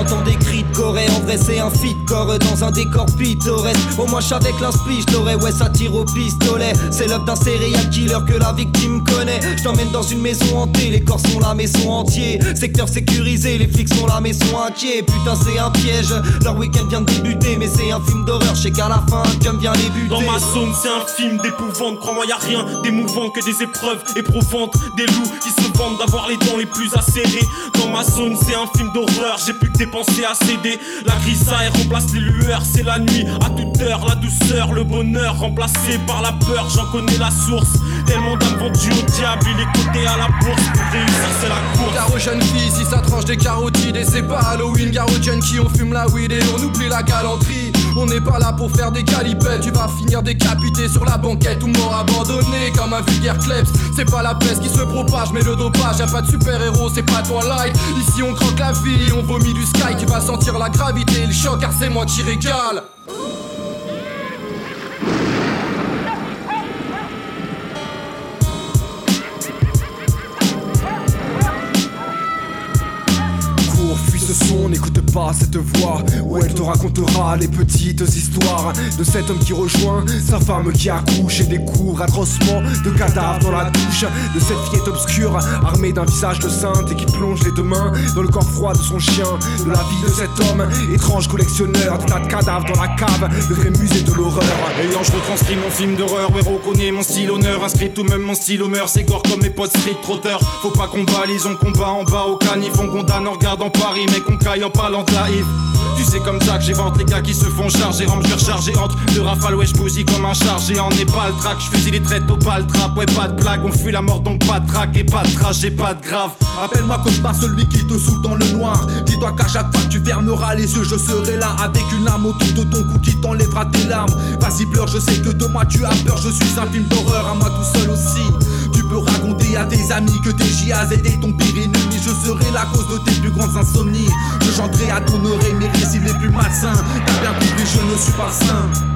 J'entends des cris de Corée, en vrai c'est un feat corps dans un décor pittoresque. Au moins j'avec l'inspi, j't'aurais ouais ça tire au pistolet. C'est l'œuvre d'un serial killer que la victime connaît. J't'emmène dans une maison hantée, les corps sont là mais sont entiers. Secteur sécurisé, les flics sont là mais sont inquiets. Putain c'est un piège, leur week-end vient de débuter. Mais c'est un film d'horreur, je sais qu'à la fin un cum vient les buter. Dans ma zone c'est un film d'épouvante, crois-moi y'a rien d'émouvant que des épreuves éprouvantes. Des loups qui se vantent d'avoir les dents les plus acérées. Dans ma zone c'est un film d'horreur, j'ai plus que dépenser à céder. La grisaille remplace les lueurs, c'est la nuit à toute heure. La douceur, le bonheur remplacé par la peur, j'en connais la source. Tellement d'âmes vendues au diable, il est coté à la bourse. Pour réussir c'est la course. Gare aux jeunes filles, si ça tranche des carotides. Et c'est pas Halloween, gare aux junkies, on fume la weed et on oublie la galanterie. On n'est pas là pour faire des calipettes, tu vas finir décapité sur la banquette ou mort abandonné comme un vulgaire klebs. C'est pas la peste qui se propage mais le dopage, y'a pas de super héros, c'est pas Twilight. Ici on croque la vie, on vomit du sky. Tu vas sentir la gravité et le choc car c'est moi qui régale. Fuis ce son, n'écoute pas cette voix où elle te racontera les petites histoires de cet homme qui rejoint sa femme qui accouche et découvre atrocement de cadavres dans la douche de cette fillette obscure armée d'un visage de sainte et qui plonge les deux mains dans le corps froid de son chien. De la vie de cet homme, étrange collectionneur de tas de cadavres dans la cave, le vrai musée de l'horreur. Ayant je retranscris mon film d'horreur, ouais reconnaît mon style honneur, inscrit tout même mon style au meurt, c'est gore comme mes potes street trotteurs. Faut pas qu'on balise, on combat en bas au canif, on condamne en regardant Paris, mais qu'on caille en parlant de la Yves. Tu sais comme ça que j'évente les gars qui se font charger, rampe je recharger entre deux rafales, ouais j'bousille comme un chargé en Népal track, j'fusille les traites au bal trap, ouais pas de blague, on fuit la mort donc pas de track et pas de trajet, pas de grave. Appelle-moi cauchemar, celui qui te saoule dans le noir. Dis-toi qu'à chaque fois que tu fermeras les yeux, je serai là avec une lame autour de ton cou qui t'enlèvera tes larmes. Vas-y pleure, je sais que de moi tu as peur, je suis un film d'horreur, à moi tout seul aussi. Tu peux raconter à tes amis que TJ a aidé ton pire ennemi. Je serai la cause de tes plus grandes insomnies. Je chanterai à ton oreille mes récits les plus malsains. T'as bien compris, je ne suis pas sain.